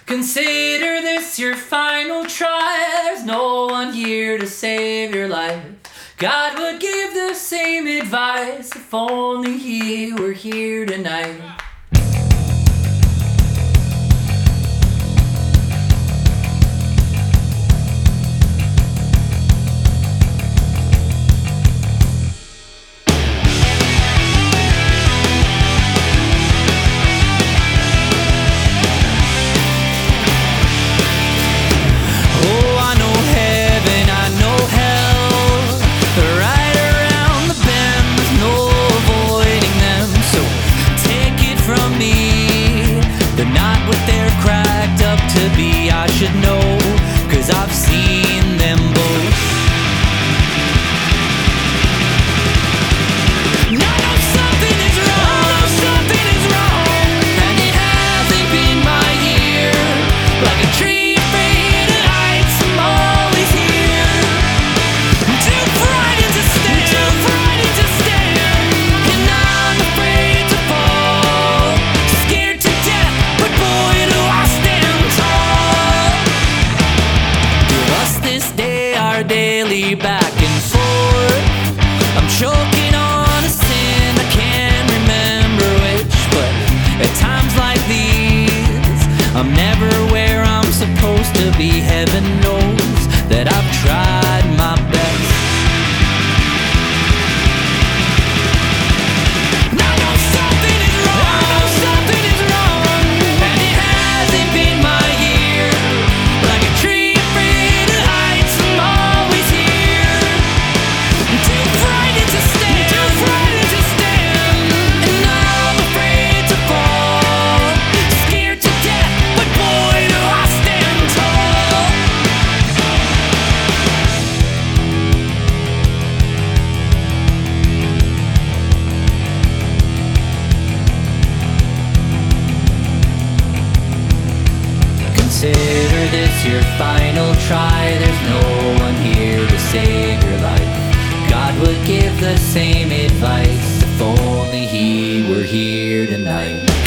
Consider this your final try. There's no one here to save your life. God would give the same advice if only He were here tonight. I should know, 'cause I've seen them both. I know something is wrong, something is wrong, and it hasn't been my year. Like a tree afraid of heights, I'm always here. I'm too frightened to stand, too frightened to stand, and I'm afraid to fall. Scared to death, but boy do I stand tall. This day our daily back and forth, I'm choking on a sin, I can't remember which. But at times like these, I'm never where I'm supposed to be. Heaven knows that I've tried my best. I know something is wrong, I know something is wrong, and it hasn't been my year. Like a tree Consider this your final try. There's no one here to save your life. God would give the same advice if only He were here tonight.